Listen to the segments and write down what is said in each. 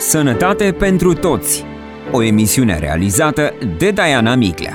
Sănătate pentru toți. O emisiune realizată de Diana Miclea.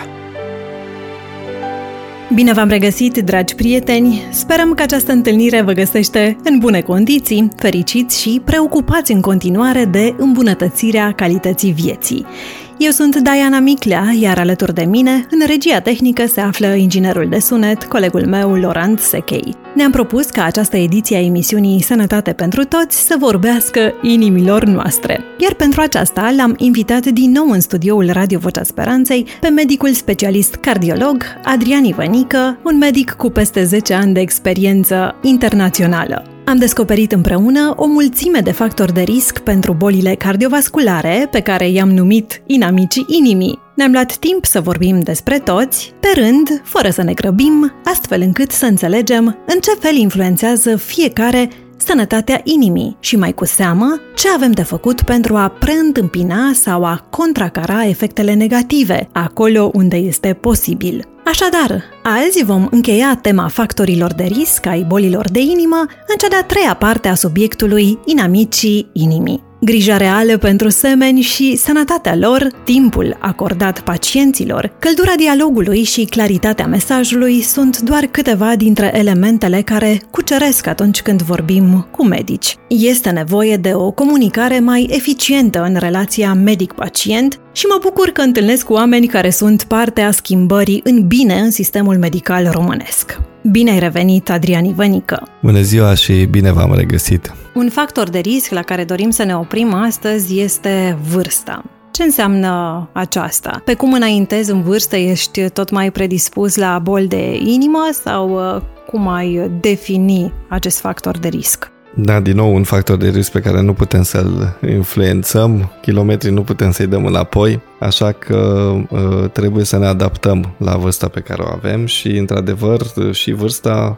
Bine v-am regăsit, dragi prieteni! Sperăm că această întâlnire vă găsește în bune condiții, fericiți și preocupați în continuare de îmbunătățirea calității vieții. Eu sunt Diana Miclea, iar alături de mine, în regia tehnică, se află inginerul de sunet, colegul meu, Laurent Sechei. Ne-am propus ca această ediție a emisiunii Sănătate pentru toți să vorbească inimilor noastre. Iar pentru aceasta l-am invitat din nou în studioul Radio Vocea Speranței pe medicul specialist cardiolog Adrian Ivănică, un medic cu peste 10 ani de experiență internațională. Am descoperit împreună o mulțime de factori de risc pentru bolile cardiovasculare, pe care i-am numit inamicii inimii. Ne-am luat timp să vorbim despre toți, pe rând, fără să ne grăbim, astfel încât să înțelegem în ce fel influențează fiecare sănătatea inimii și, mai cu seamă, ce avem de făcut pentru a preîntâmpina sau a contracara efectele negative, acolo unde este posibil. Așadar, azi vom încheia tema factorilor de risc ai bolilor de inimă în cea de-a treia parte a subiectului inamicii inimii. Grija reală pentru semeni și sănătatea lor, timpul acordat pacienților, căldura dialogului și claritatea mesajului sunt doar câteva dintre elementele care cuceresc atunci când vorbim cu medici. Este nevoie de o comunicare mai eficientă în relația medic-pacient și mă bucur că întâlnesc oameni care sunt parte a schimbării în bine în sistemul medical românesc. Bine ai revenit, Adrian Ivănică! Bună ziua și bine v-am regăsit! Un factor de risc la care dorim să ne oprim astăzi este vârsta. Ce înseamnă aceasta? Pe cum înaintezi în vârstă, ești tot mai predispus la boli de inimă sau cum ai defini acest factor de risc? Da, din nou un factor de risc pe care nu putem să-l influențăm, kilometrii nu putem să-i dăm înapoi, așa că trebuie să ne adaptăm la vârsta pe care o avem și, într-adevăr, și vârsta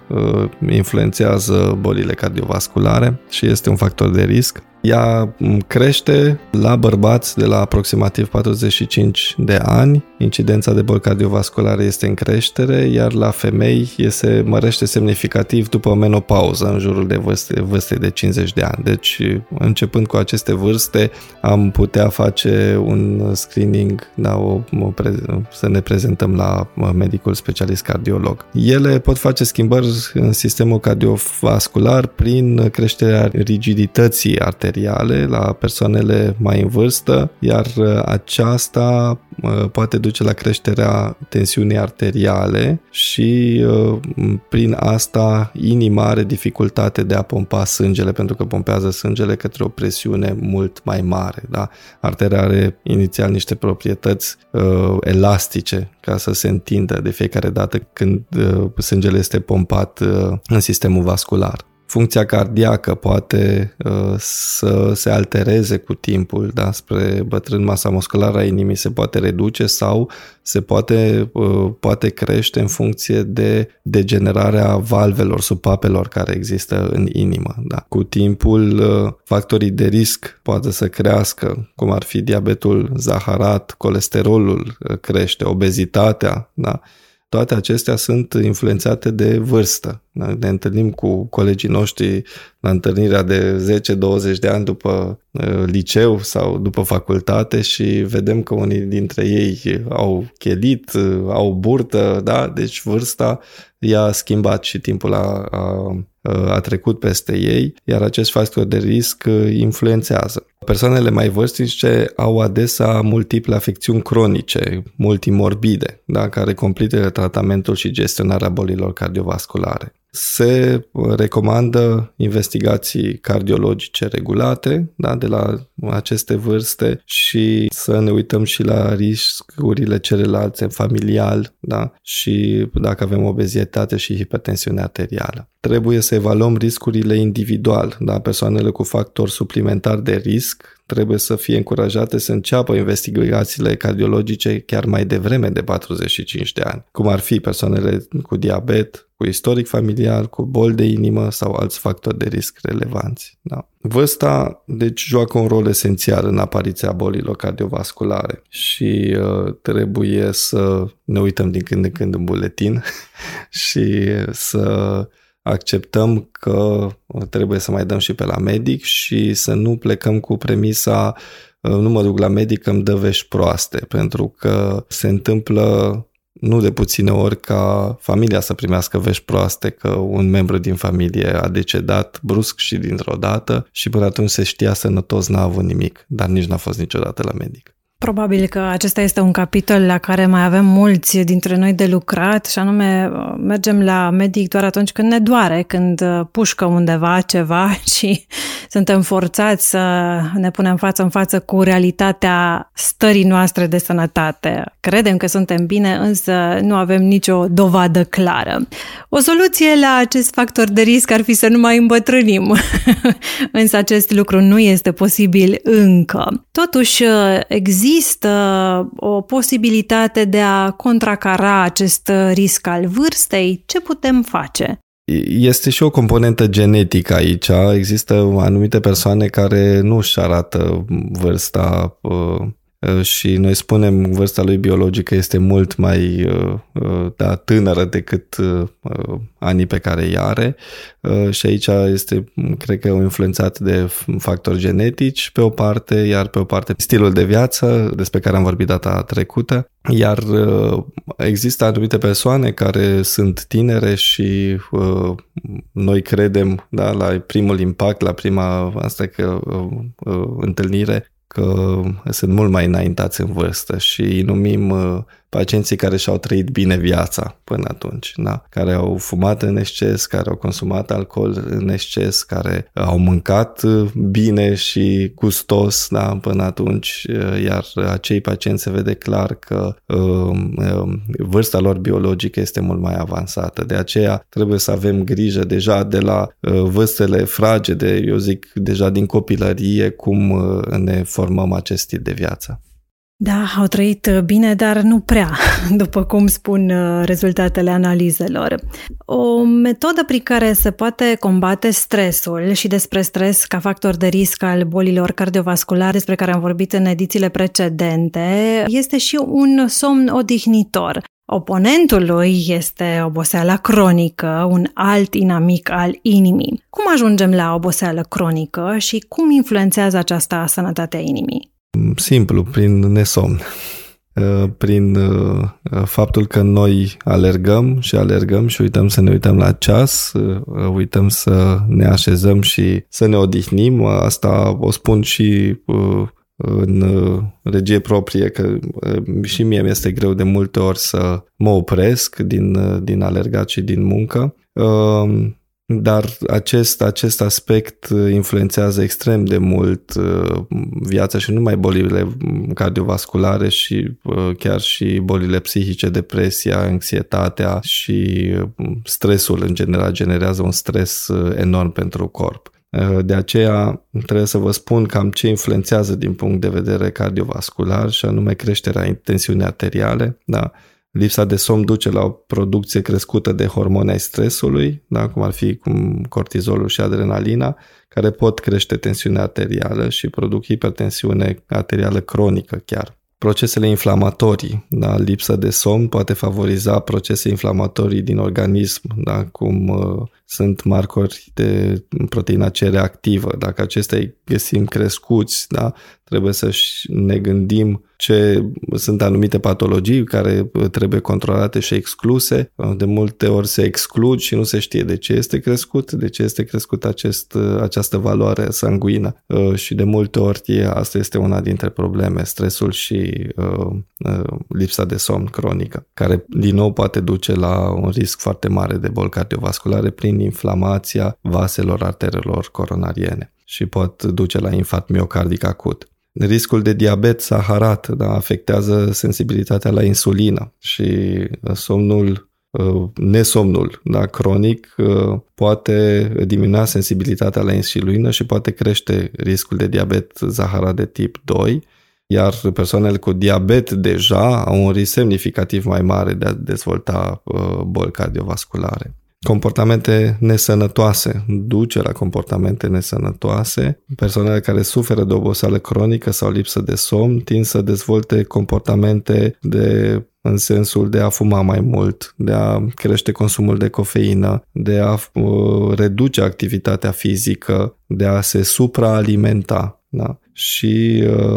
influențează bolile cardiovasculare și este un factor de risc. Ea crește la bărbați de la aproximativ 45 de ani, incidența de boli cardiovasculare este în creștere, iar la femei se mărește semnificativ după menopauză, în jurul de vârstei de 50 de ani. Deci, începând cu aceste vârste, am putea face un screening, să ne prezentăm la medicul specialist cardiolog. Ele pot face schimbări în sistemul cardiovascular prin creșterea rigidității arteriale la persoanele mai în vârstă, iar aceasta poate duce la creșterea tensiunii arteriale și prin asta inima are dificultate de a pompa sângele, pentru că pompează sângele către o presiune mult mai mare. Da? Arteria are inițial niște proprietăți elastice ca să se întindă de fiecare dată când sângele este pompat în sistemul vascular. Funcția cardiacă poate să se altereze cu timpul, da? Spre bătrân, masa musculară a inimii se poate reduce sau se poate crește în funcție de degenerarea valvelor, supapelor care există în inimă. Da? Cu timpul, factorii de risc poate să crească, cum ar fi diabetul zaharat, colesterolul crește, obezitatea, da? Toate acestea sunt influențate de vârstă. Ne întâlnim cu colegii noștri la întâlnirea de 10-20 de ani după liceu sau după facultate și vedem că unii dintre ei au chelit, au burtă, da? Deci vârsta i-a schimbat și timpul a trecut peste ei, iar acest factor de risc influențează. Persoanele mai vârstnice au adesea multiple afecțiuni cronice, multimorbide, da? Care complică tratamentul și gestionarea bolilor cardiovasculare. Se recomandă investigații cardiologice regulate, da, de la aceste vârste și să ne uităm și la riscurile celelalte familial, da, și dacă avem obezitate și hipertensiune arterială. Trebuie să evaluăm riscurile individual, da, persoanele cu factor suplimentar de risc trebuie să fie încurajate să înceapă investigațiile cardiologice chiar mai devreme de 45 de ani, cum ar fi persoanele cu diabet, cu istoric familial, cu boli de inimă sau alți factori de risc relevanți. Da. Vârsta, deci, joacă un rol esențial în apariția bolilor cardiovasculare și trebuie să ne uităm din când în când în buletin și să acceptăm că trebuie să mai dăm și pe la medic și să nu plecăm cu premisa nu mă duc la medic că îmi dă vești proaste, pentru că se întâmplă nu de puține ori ca familia să primească vești proaste că un membru din familie a decedat brusc și dintr-o dată și până atunci se știa sănătos, n-a avut nimic, dar nici n-a fost niciodată la medic. Probabil că acesta este un capitol la care mai avem mulți dintre noi de lucrat și anume mergem la medic doar atunci când ne doare, când pușcă undeva ceva și suntem forțați să ne punem față în față cu realitatea stării noastre de sănătate. Credem că suntem bine, însă nu avem nicio dovadă clară. O soluție la acest factor de risc ar fi să nu mai îmbătrânim, însă acest lucru nu este posibil încă. Totuși, există o posibilitate de a contracara acest risc al vârstei? Ce putem face? Este și o componentă genetică aici. Există anumite persoane care nu își arată vârsta și noi spunem vârsta lui biologică este mult mai tânără decât anii pe care îi are și aici este, cred că, influențat de factori genetici pe o parte, iar pe o parte stilul de viață despre care am vorbit data trecută, iar există anumite persoane care sunt tinere și noi credem, da, la primul impact, la prima întâlnire, că sunt mult mai înaintați în vârstă și îi numim pacienții care și-au trăit bine viața până atunci, da? Care au fumat în exces, care au consumat alcool în exces, care au mâncat bine și gustos, da? Până atunci, iar acei pacienți se vede clar că vârsta lor biologică este mult mai avansată. De aceea trebuie să avem grijă deja de la vârstele fragede, eu zic deja din copilărie, cum ne formăm acest stil de viață. Da, au trăit bine, dar nu prea, după cum spun rezultatele analizelor. O metodă prin care se poate combate stresul și despre stres ca factor de risc al bolilor cardiovasculare, despre care am vorbit în edițiile precedente, este și un somn odihnitor. Oponentul lui este oboseala cronică, un alt inamic al inimii. Cum ajungem la oboseală cronică și cum influențează aceasta sănătatea inimii? Simplu, prin nesomn. Prin faptul că noi alergăm și uităm să ne uităm la ceas, uităm să ne așezăm și să ne odihnim. Asta o spun și în regie proprie, că și mie mi-este greu de multe ori să mă opresc din alergat și din muncă. Dar acest aspect influențează extrem de mult viața și nu numai bolile cardiovasculare și chiar și bolile psihice, depresia, anxietatea și stresul în general generează un stres enorm pentru corp. De aceea trebuie să vă spun cam ce influențează din punct de vedere cardiovascular și anume creșterea tensiunii arteriale, da? Lipsa de somn duce la o producție crescută de hormoni ai stresului, da? Cum ar fi cortizolul și adrenalina, care pot crește tensiunea arterială și produc hipertensiune arterială cronică chiar. Procesele inflamatorii, da? Lipsa de somn poate favoriza procese inflamatorii din organism, da? Cum sunt marcori de proteina C reactivă. Dacă acestea îi găsim crescuți, da? Trebuie să ne gândim ce sunt anumite patologii care trebuie controlate și excluse. De multe ori se exclud și nu se știe de ce este crescut această valoare sanguină. Și de multe ori asta este una dintre probleme, stresul și lipsa de somn cronică, care din nou poate duce la un risc foarte mare de boli cardiovasculare prin inflamația vaselor arterelor coronariene și pot duce la infarct miocardic acut. Riscul de diabet saharat, da, afectează sensibilitatea la insulină și nesomnul, da, cronic poate diminua sensibilitatea la insulină și poate crește riscul de diabet zaharat de tip 2, iar persoanele cu diabet deja au un risc semnificativ mai mare de a dezvolta boli cardiovasculare. Comportamente nesănătoase, duce la comportamente nesănătoase. Persoanele care suferă de oboseală cronică sau lipsă de somn tind să dezvolte comportamente de în sensul de a fuma mai mult, de a crește consumul de cofeină, de a reduce activitatea fizică, de a se supraalimenta. Da? Și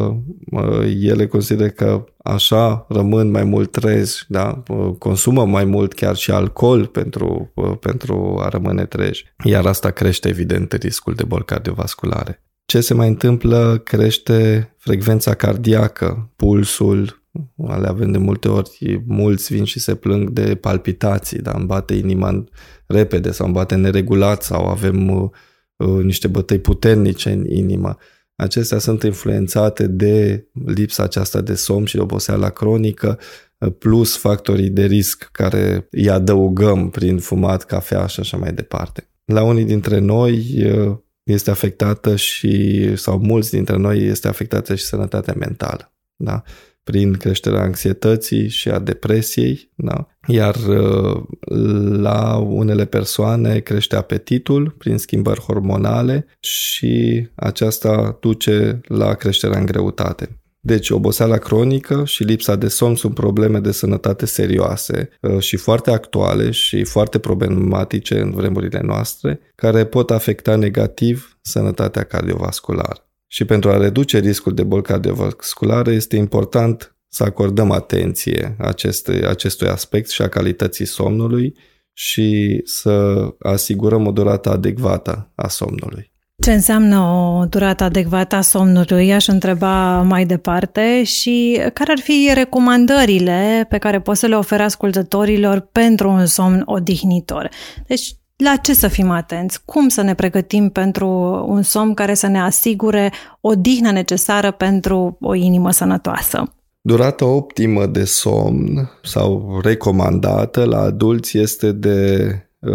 ele consideră că așa rămân mai mult treji, da? Consumă mai mult chiar și alcool pentru a rămâne treji, iar asta crește evident riscul de boli cardiovasculare. Ce se mai întâmplă? Crește frecvența cardiacă, pulsul, le avem de multe ori, mulți vin și se plâng de palpitații, da? Îmi bate inima repede sau îmi bate neregulat sau avem niște bătăi puternice în inimă. Acestea sunt influențate de lipsa aceasta de somn și de oboseala cronică, plus factorii de risc care îi adăugăm prin fumat, cafea și așa mai departe. La unii dintre noi este afectată sau mulți dintre noi este afectată și sănătatea mentală, da? Prin creșterea anxietății și a depresiei, da? Iar la unele persoane crește apetitul prin schimbări hormonale și aceasta duce la creșterea în greutate. Deci oboseala cronică și lipsa de somn sunt probleme de sănătate serioase și foarte actuale și foarte problematice în vremurile noastre, care pot afecta negativ sănătatea cardiovasculară. Și pentru a reduce riscul de boli cardiovasculare este important să acordăm atenție acestui aspect și a calității somnului și să asigurăm o durată adecvată a somnului. Ce înseamnă o durată adecvată a somnului? Aș întreba mai departe și care ar fi recomandările pe care poți să le oferi ascultătorilor pentru un somn odihnitor? Deci, la ce să fim atenți? Cum să ne pregătim pentru un somn care să ne asigure odihnă necesară pentru o inimă sănătoasă? Durata optimă de somn sau recomandată la adulți este de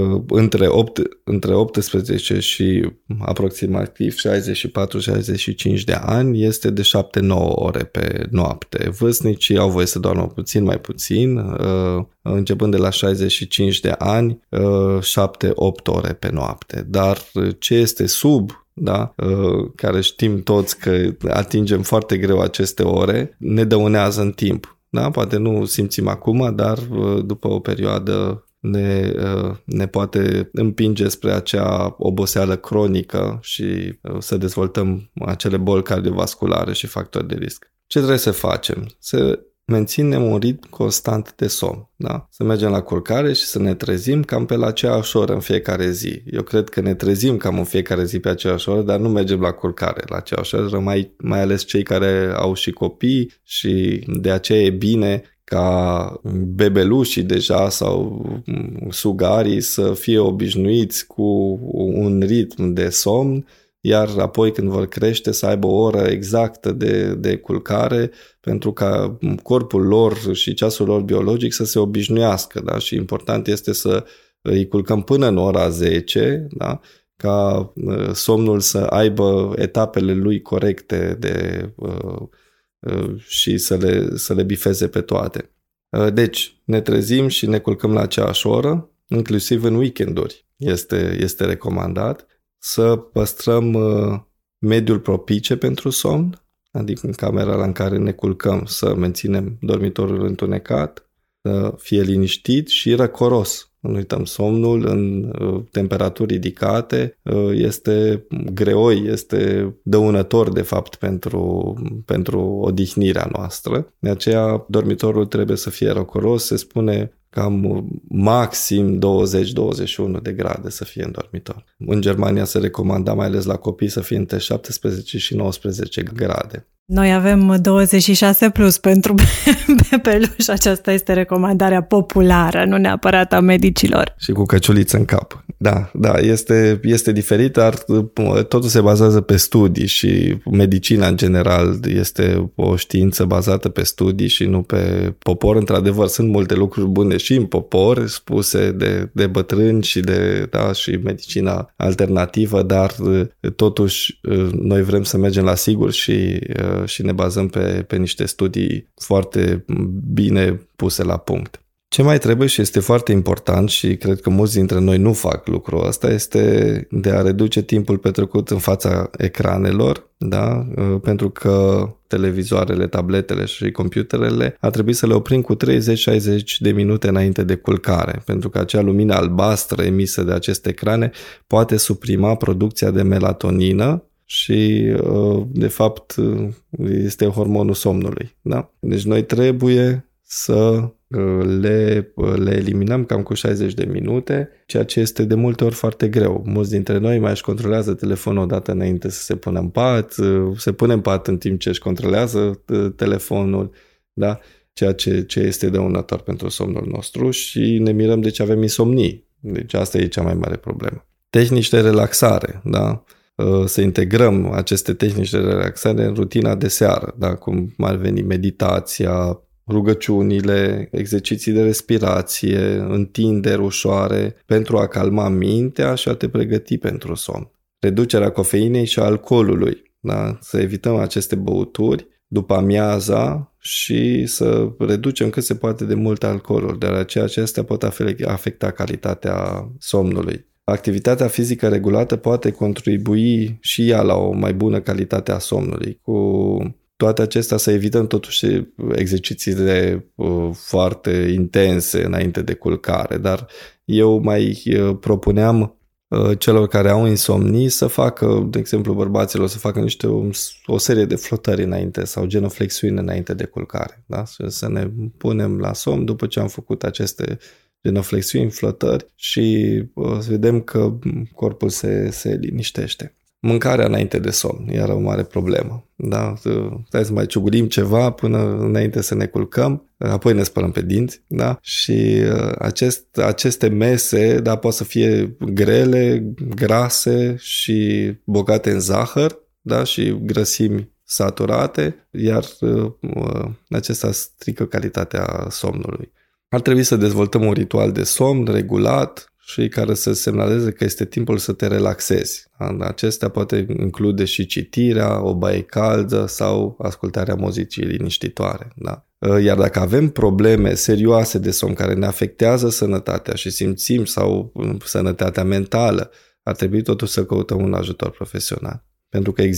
între 18 și aproximativ 64-65 de ani, este de 7-9 ore pe noapte. Vârstnicii au voie să doarmă puțin mai puțin, începând de la 65 de ani, 7-8 ore pe noapte. Dar ce este sub, da, care știm toți că atingem foarte greu aceste ore, ne dăunează în timp. Da? Poate nu simțim acum, dar după o perioadă ne poate împinge spre acea oboseală cronică și să dezvoltăm acele boli cardiovasculare și factori de risc. Ce trebuie să facem? Să menținem un ritm constant de somn. Da? Să mergem la culcare și să ne trezim cam pe la aceeași oră în fiecare zi. Eu cred că ne trezim cam în fiecare zi pe aceeași oră, dar nu mergem la culcare la aceeași oră, mai ales cei care au și copii și de aceea e bine ca bebelușii deja sau sugarii să fie obișnuiți cu un ritm de somn, iar apoi când vor crește să aibă o oră exactă de culcare pentru ca corpul lor și ceasul lor biologic să se obișnuiască. Da? Și important este să îi culcăm până în ora 10, da? Ca somnul să aibă etapele lui corecte și să le bifeze pe toate. Deci, ne trezim și ne culcăm la aceeași oră, inclusiv în weekenduri. Este recomandat să păstrăm mediul propice pentru somn, adică în camera în care ne culcăm să menținem dormitorul întunecat, să fie liniștit și răcoros. Nu uităm, somnul în temperaturi ridicate este greoi, este dăunător de fapt pentru odihnirea noastră. De aceea dormitorul trebuie să fie răcoros, se spune cam maxim 20-21 de grade să fie în dormitor. În Germania se recomanda mai ales la copii să fie între 17 și 19 grade. Noi avem 26 plus pentru bebeluș. Aceasta este recomandarea populară, nu neapărat a medicilor. Și cu căciuliță în cap. Da, este diferit, dar totul se bazează pe studii și medicina în general este o știință bazată pe studii și nu pe popor. Într-adevăr, sunt multe lucruri bune și în popor spuse de bătrâni și și medicina alternativă, dar totuși noi vrem să mergem la sigur și ne bazăm pe niște studii foarte bine puse la punct. Ce mai trebuie și este foarte important și cred că mulți dintre noi nu fac lucrul ăsta este de a reduce timpul petrecut în fața ecranelor, da? Pentru că televizoarele, tabletele și computerele ar trebui să le oprim cu 30-60 de minute înainte de culcare, pentru că acea lumină albastră emisă de aceste ecrane poate suprima producția de melatonină și, de fapt, este hormonul somnului. Da? Deci noi trebuie să le eliminăm cam cu 60 de minute, ceea ce este de multe ori foarte greu. Mulți dintre noi mai își controlează telefonul odată înainte să se pună în pat, se pune în pat în timp ce își controlează telefonul, da? Ceea ce este dăunător pentru somnul nostru și ne mirăm de ce avem insomnii. Deci asta e cea mai mare problemă. Tehnici de relaxare, da? Să integrăm aceste tehnici de relaxare în rutina de seară, da? Cum ar veni meditația, rugăciunile, exerciții de respirație, întinderi ușoare pentru a calma mintea și a te pregăti pentru somn. Reducerea cofeinei și a alcoolului, da? Să evităm aceste băuturi după amiaza și să reducem cât se poate de mult alcoolul, deoarece acestea pot afecta calitatea somnului. Activitatea fizică regulată poate contribui și ea la o mai bună calitate a somnului. Cu toate acestea să evităm totuși exercițiile foarte intense înainte de culcare, dar eu mai propuneam celor care au insomnii să facă, de exemplu bărbaților, să facă o serie de flotări înainte sau genoflexiune înainte de culcare. Da? Să ne punem la somn după ce am făcut aceste genoflexiuni, flotări și să vedem că corpul se liniștește. Mâncarea înainte de somn, iar o mare problemă. Da? Stai să mai ciugulim ceva până înainte să ne culcăm, apoi ne spălăm pe dinți, da? Și aceste mese, da, pot să fie grele, grase și bogate în zahăr, da? Și grăsimi saturate, iar acesta strică calitatea somnului. Ar trebui să dezvoltăm un ritual de somn regulat și care să semnaleze că este timpul să te relaxezi. Acestea poate include și citirea, o baie caldă sau ascultarea muzicii liniștitoare. Da? Iar dacă avem probleme serioase de somn care ne afectează sănătatea și simțim sau sănătatea mentală, ar trebui totuși să căutăm un ajutor profesional. Pentru că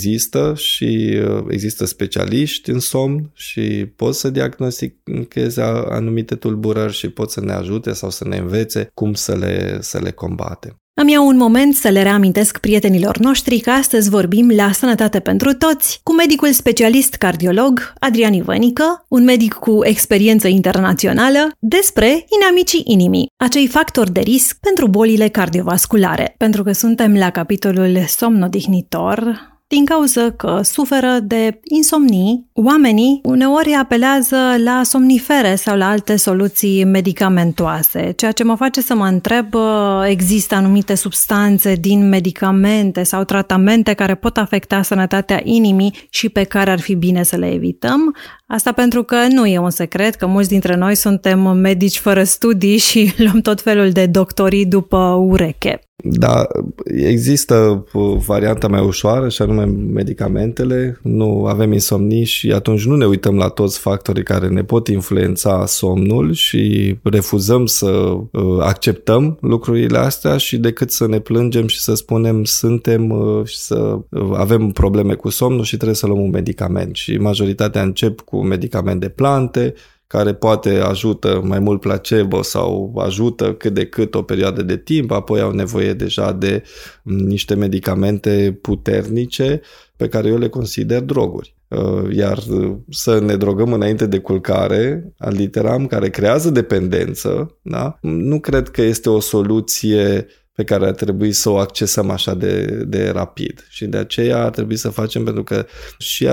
există specialiști în somn și pot să diagnosticheze anumite tulburări și pot să ne ajute sau să ne învețe cum să le combatem. Îmi iau un moment să le reamintesc prietenilor noștri că astăzi vorbim la Sănătate pentru Toți cu medicul specialist cardiolog Adrian Ivănică, un medic cu experiență internațională, despre inamicii inimii, acei factori de risc pentru bolile cardiovasculare. Pentru că suntem la capitolul somn odihnitor, din cauza că suferă de insomnii, oamenii uneori apelează la somnifere sau la alte soluții medicamentoase, ceea ce mă face să mă întreb, există anumite substanțe din medicamente sau tratamente care pot afecta sănătatea inimii și pe care ar fi bine să le evităm? Asta pentru că nu e un secret că mulți dintre noi suntem medici fără studii și luăm tot felul de doctorii după ureche. Da, există varianta mai ușoară și anume medicamentele, nu avem insomnii și atunci nu ne uităm la toți factorii care ne pot influența somnul și refuzăm să acceptăm lucrurile astea și decât să ne plângem și să spunem și să avem probleme cu somnul și trebuie să luăm un medicament și majoritatea încep cu medicament de plante, care poate ajută mai mult placebo sau ajută cât de cât o perioadă de timp, apoi au nevoie deja de niște medicamente puternice pe care eu le consider droguri. Iar să ne drogăm înainte de culcare, ad literam, care creează dependență, da? Nu cred că este o soluție pe care ar trebui să o accesăm așa de rapid. Și de aceea ar trebui să facem, pentru că și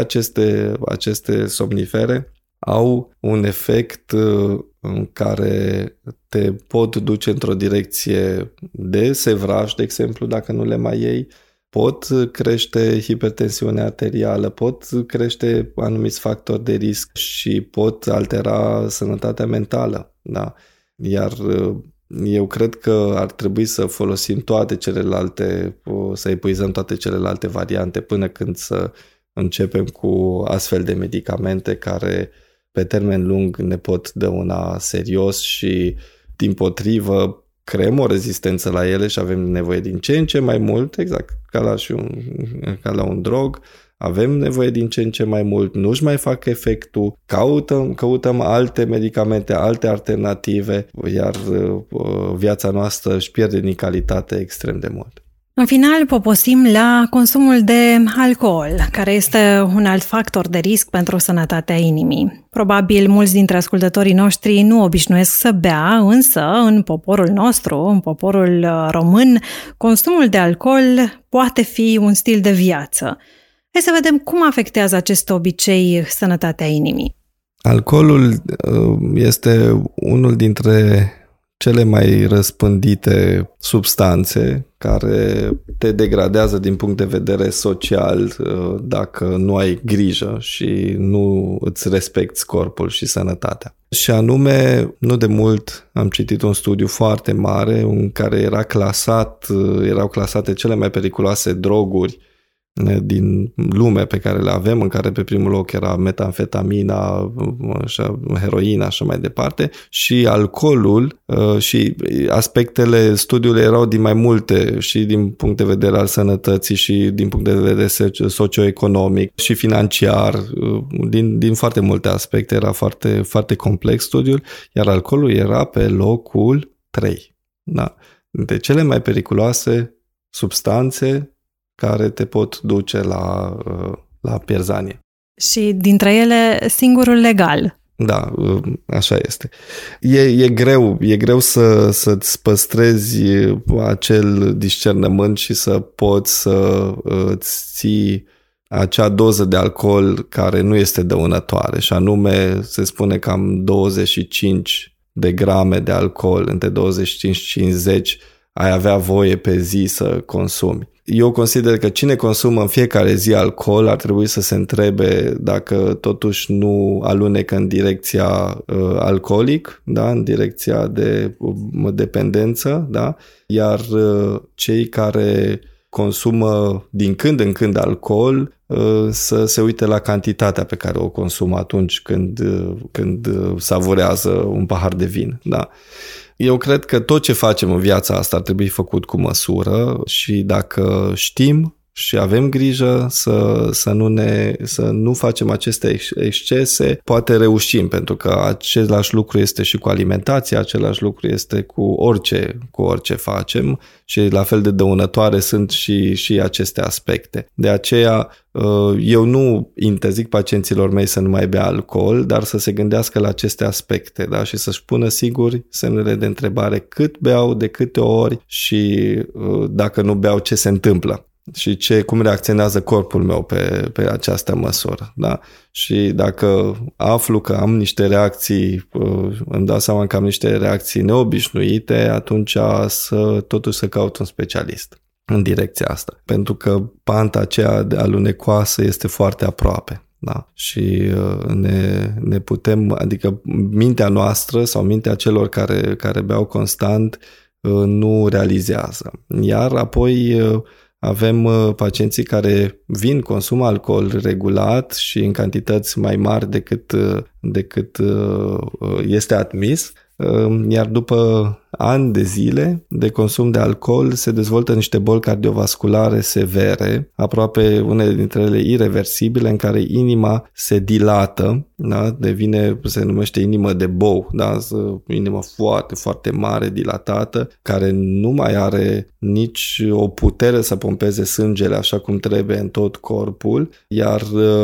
aceste somnifere au un efect în care te pot duce într-o direcție de sevraj, de exemplu, dacă nu le mai iei, pot crește hipertensiunea arterială, pot crește anumiți factori de risc și pot altera sănătatea mentală. Da? Iar eu cred că ar trebui să folosim să epuizăm toate celelalte variante până când să începem cu astfel de medicamente care pe termen lung ne pot dăuna serios și, dimpotrivă, creăm o rezistență la ele și avem nevoie din ce în ce mai mult, exact ca la un drog, avem nevoie din ce în ce mai mult, nu-și mai fac efectul, căutăm alte medicamente, alte alternative, iar viața noastră își pierde din calitate extrem de mult. În final, poposim la consumul de alcool, care este un alt factor de risc pentru sănătatea inimii. Probabil mulți dintre ascultătorii noștri nu obișnuiesc să bea, însă în poporul nostru, în poporul român, consumul de alcool poate fi un stil de viață. Hai să vedem cum afectează acest obicei sănătatea inimii. Alcoolul este unul dintre cele mai răspândite substanțe care te degradează din punct de vedere social dacă nu ai grijă și nu îți respecti corpul și sănătatea. Și anume, nu de mult am citit un studiu foarte mare în care erau clasate cele mai periculoase droguri din lume pe care le avem, în care pe primul loc era metamfetamina, heroina și mai departe, și alcoolul, și aspectele studiului erau din mai multe, și din punct de vedere al sănătății și din punct de vedere socioeconomic și financiar, din foarte multe aspecte, era foarte, foarte complex studiul, iar alcoolul era pe locul 3. Da. Dintre cele mai periculoase substanțe care te pot duce la pierzanie. Și dintre ele, singurul legal. Da, așa este. E greu să-ți păstrezi acel discernământ și să poți să îți ții acea doză de alcool care nu este dăunătoare, și anume se spune cam 25 de grame de alcool, între 25 și 50 ai avea voie pe zi să consumi. Eu consider că cine consumă în fiecare zi alcool ar trebui să se întrebe dacă totuși nu alunecă în direcția alcoolic, da? În direcția de dependență, da? Iar cei care consumă din când în când alcool să se uite la cantitatea pe care o consumă atunci când savurează un pahar de vin. Da? Eu cred că tot ce facem în viața asta ar trebui făcut cu măsură și dacă știm și avem grijă să nu facem aceste excese, poate reușim, pentru că același lucru este și cu alimentația, același lucru este cu orice facem și la fel de dăunătoare sunt și aceste aspecte. De aceea eu nu interzic pacienților mei să nu mai bea alcool, dar să se gândească la aceste aspecte, da? Și să-și pună sigur semnele de întrebare: cât beau, de câte ori și dacă nu beau, ce se întâmplă și cum reacționează corpul meu pe această măsură. Da? Și dacă aflu că am niște reacții, îmi dau seama că am niște reacții neobișnuite, atunci totuși să caut un specialist în direcția asta. Pentru că panta aceea de alunecoasă este foarte aproape. Da? Și ne putem, adică mintea noastră sau mintea celor care beau constant nu realizează. Iar apoi avem pacienții care consumă alcool regulat și în cantități mai mari decât este admis, iar după ani de zile de consum de alcool se dezvoltă niște boli cardiovasculare severe, aproape unele dintre ele ireversibile, în care inima se dilată, da? Se numește inimă de bou, da? Inimă foarte, foarte mare, dilatată, care nu mai are nici o putere să pompeze sângele așa cum trebuie în tot corpul, iar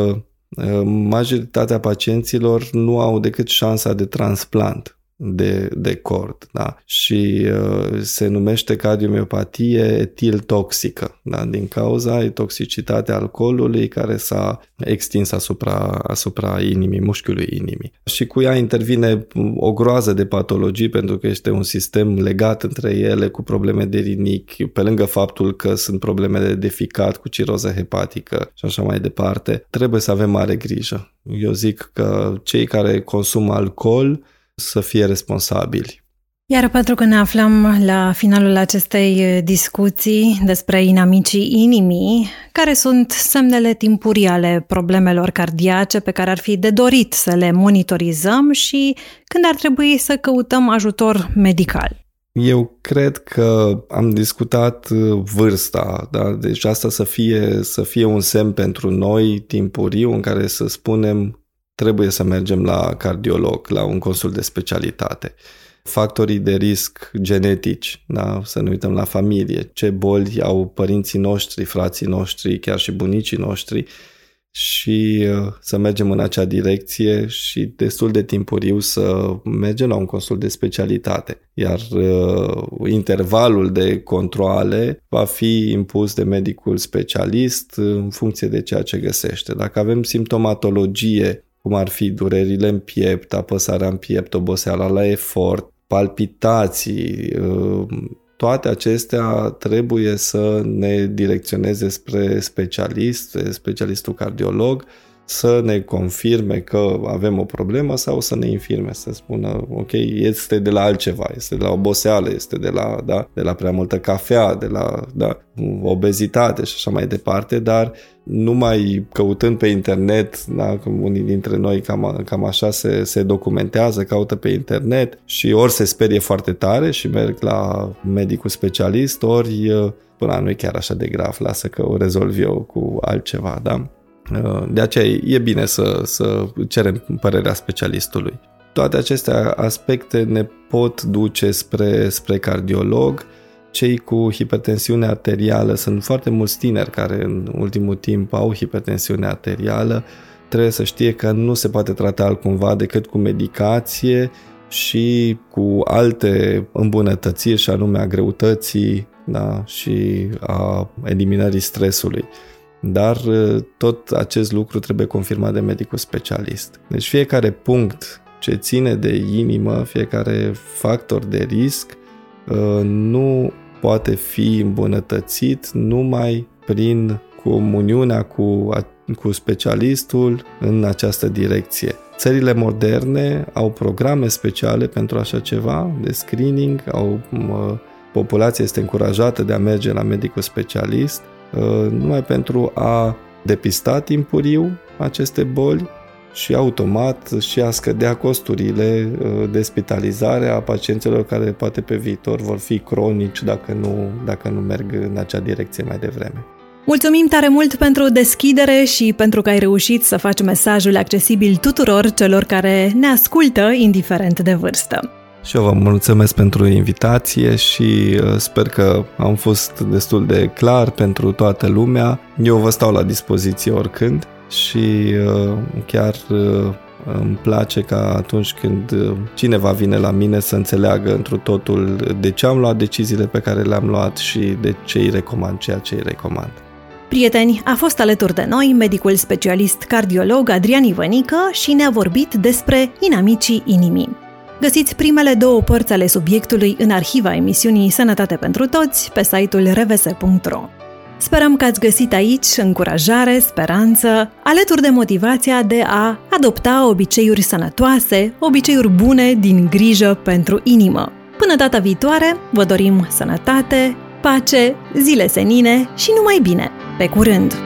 majoritatea pacienților nu au decât șansa de transplant de cord, da? Și se numește cardiomiopatie etil-toxică, da? Din cauza toxicitatea alcoolului care s-a extins asupra inimii, mușchiului inimii. Și cu ea intervine o groază de patologii, pentru că este un sistem legat între ele, cu probleme de rinichi, pe lângă faptul că sunt problemele de ficat cu ciroză hepatică și așa mai departe. Trebuie să avem mare grijă. Eu zic că cei care consumă alcool să fie responsabili Iar pentru că ne aflăm la finalul acestei discuții despre inamicii inimii, care sunt semnele timpurii ale problemelor cardiace pe care ar fi de dorit să le monitorizăm și când ar trebui să căutăm ajutor medical? Eu cred că am discutat vârsta, da? Deci asta să fie un semn pentru noi timpuriu în care să spunem trebuie să mergem la cardiolog, la un consult de specialitate. Factorii de risc genetici, da? Să ne uităm la familie, ce boli au părinții noștri, frații noștri, chiar și bunicii noștri și să mergem în acea direcție și destul de timpuriu să mergem la un consult de specialitate. Iar intervalul de controale va fi impus de medicul specialist în funcție de ceea ce găsește. Dacă avem simptomatologie, cum ar fi durerile în piept, apăsarea în piept, oboseala la efort, palpitații, toate acestea trebuie să ne direcționeze spre specialistul cardiolog, să ne confirme că avem o problemă sau să ne infirme, să spună ok, este de la altceva, este de la oboseală, este de la prea multă cafea, de la obezitate și așa mai departe, dar numai căutând pe internet, da, unii dintre noi cam așa se documentează, caută pe internet și ori se sperie foarte tare și merg la medicul specialist, ori până nu e chiar așa de grav, lasă că o rezolv eu cu altceva, da? De aceea e bine să cerem părerea specialistului. Toate aceste aspecte ne pot duce spre cardiolog. Cei cu hipertensiune arterială, sunt foarte mulți tineri care în ultimul timp au hipertensiune arterială, trebuie să știe că nu se poate trata altcumva decât cu medicație și cu alte îmbunătățiri, și anume a greutății, da, și a eliminării stresului. Dar tot acest lucru trebuie confirmat de medicul specialist. Deci fiecare punct ce ține de inimă, fiecare factor de risc nu poate fi îmbunătățit numai prin comuniunea cu specialistul în această direcție. Țările moderne au programe speciale pentru așa ceva, de screening, populația este încurajată de a merge la medicul specialist numai pentru a depista timpuriu aceste boli și automat și a scădea costurile de spitalizare a pacienților care poate pe viitor vor fi cronici dacă nu merg în acea direcție mai devreme. Mulțumim tare mult pentru deschidere și pentru că ai reușit să faci mesajul accesibil tuturor celor care ne ascultă, indiferent de vârstă. Și eu vă mulțumesc pentru invitație și sper că am fost destul de clar pentru toată lumea. Eu vă stau la dispoziție oricând și chiar îmi place ca atunci când cineva vine la mine să înțeleagă întru totul de ce am luat deciziile pe care le-am luat și de ce îi recomand ceea ce îi recomand. Prieteni, a fost alături de noi medicul specialist cardiolog Adrian Ivănică și ne-a vorbit despre inamicii inimii. Găsiți primele 2 părți ale subiectului în arhiva emisiunii Sănătate pentru Toți pe site-ul rvs.ro. Sperăm că ați găsit aici încurajare, speranță, alături de motivația de a adopta obiceiuri sănătoase, obiceiuri bune din grijă pentru inimă. Până data viitoare, vă dorim sănătate, pace, zile senine și numai bine! Pe curând!